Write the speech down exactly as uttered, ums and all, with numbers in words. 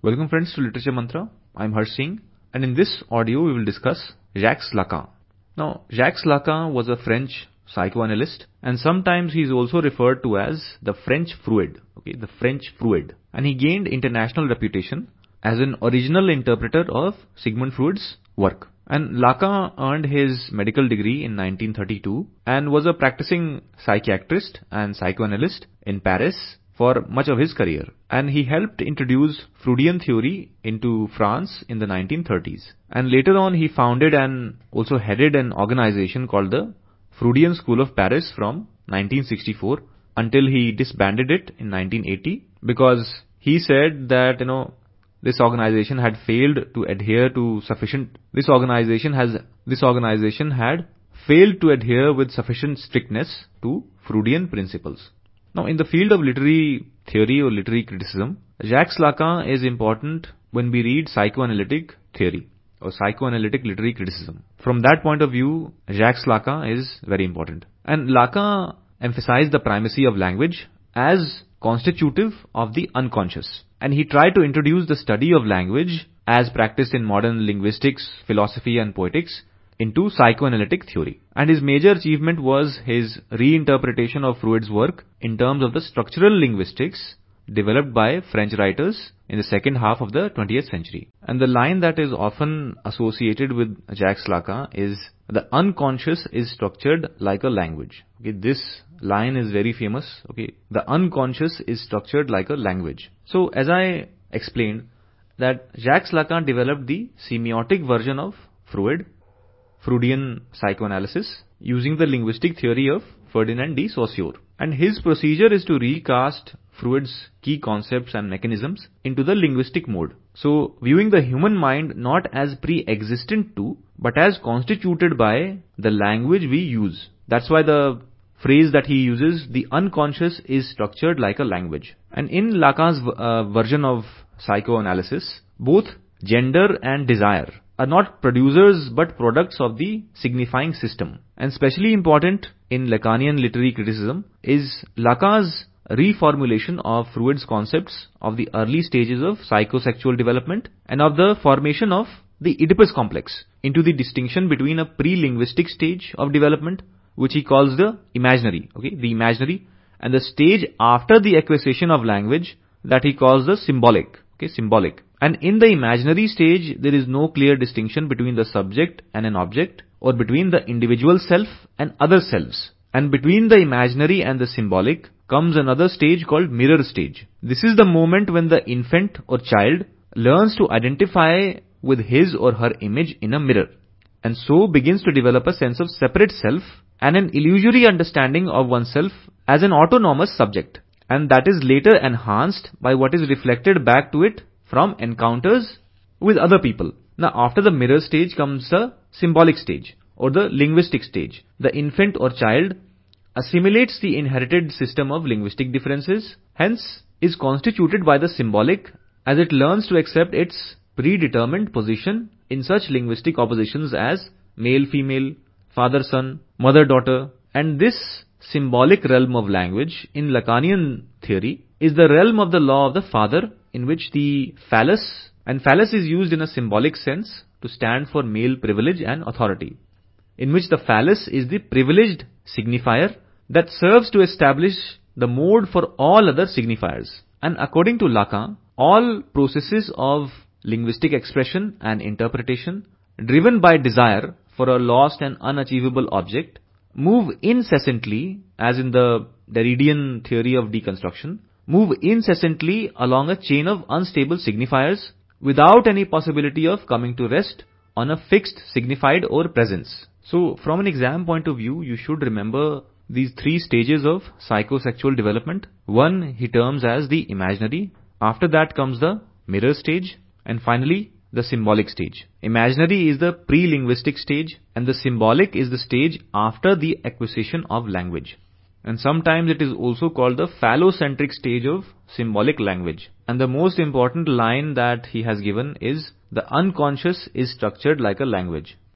Welcome friends to Literature Mantra. I'm Harsh Singh, and in this audio we will discuss Jacques Lacan. Now, Jacques Lacan was a French psychoanalyst, and sometimes he is also referred to as the French Freud, okay, the French Freud. And he gained international reputation as an original interpreter of Sigmund Freud's work. And Lacan earned his medical degree in nineteen thirty-two and was a practicing psychiatrist and psychoanalyst in Paris for much of his career. And he helped introduce Freudian theory into France in the nineteen thirties. And later on he founded and also headed an organization called the Freudian School of Paris from nineteen sixty-four until he disbanded it in nineteen eighty, because he said that, you know, this organization had failed to adhere to sufficient, this organization has, this organization had failed to adhere with sufficient strictness to Freudian principles. Now, in the field of literary theory or literary criticism, Jacques Lacan is important when we read psychoanalytic theory or psychoanalytic literary criticism. From that point of view, Jacques Lacan is very important. And Lacan emphasized the primacy of language as constitutive of the unconscious. And he tried to introduce the study of language as practiced in modern linguistics, philosophy and poetics into psychoanalytic theory. And his major achievement was his reinterpretation of Freud's work in terms of the structural linguistics developed by French writers in the second half of the twentieth century. And the line that is often associated with Jacques Lacan is, the unconscious is structured like a language. Okay, this line is very famous. Okay, the unconscious is structured like a language. So as I explained, that Jacques Lacan developed the semiotic version of Freud, Freudian psychoanalysis, using the linguistic theory of Ferdinand de Saussure. And his procedure is to recast Freud's key concepts and mechanisms into the linguistic mode. So, viewing the human mind not as pre-existent to, but as constituted by the language we use. That's why the phrase that he uses, the unconscious is structured like a language. And in Lacan's uh, version of psychoanalysis, both gender and desire are not producers but products of the signifying system. And especially important in Lacanian literary criticism is Lacan's reformulation of Freud's concepts of the early stages of psychosexual development and of the formation of the Oedipus complex into the distinction between a pre-linguistic stage of development, which he calls the imaginary, okay, the imaginary, and the stage after the acquisition of language that he calls the symbolic, okay, symbolic. And in the imaginary stage, there is no clear distinction between the subject and an object, or between the individual self and other selves. And between the imaginary and the symbolic comes another stage called mirror stage. This is the moment when the infant or child learns to identify with his or her image in a mirror, and so begins to develop a sense of separate self and an illusory understanding of oneself as an autonomous subject. And that is later enhanced by what is reflected back to it from encounters with other people. Now, after the mirror stage comes the symbolic stage or the linguistic stage. The infant or child assimilates the inherited system of linguistic differences, hence is constituted by the symbolic as it learns to accept its predetermined position in such linguistic oppositions as male-female, father-son, mother-daughter. And this symbolic realm of language in Lacanian theory is the realm of the law of the father, in which the phallus, and phallus is used in a symbolic sense to stand for male privilege and authority, in which the phallus is the privileged signifier that serves to establish the mode for all other signifiers. And according to Lacan, all processes of linguistic expression and interpretation driven by desire for a lost and unachievable object move incessantly, as in the Derridian theory of deconstruction, move incessantly along a chain of unstable signifiers without any possibility of coming to rest on a fixed signified or presence. So, from an exam point of view, you should remember these three stages of psychosexual development. One he terms as the imaginary, after that comes the mirror stage, and finally the symbolic stage. Imaginary is the pre-linguistic stage, and the symbolic is the stage after the acquisition of language. And sometimes it is also called the phallocentric stage of symbolic language. And the most important line that he has given is, the unconscious is structured like a language.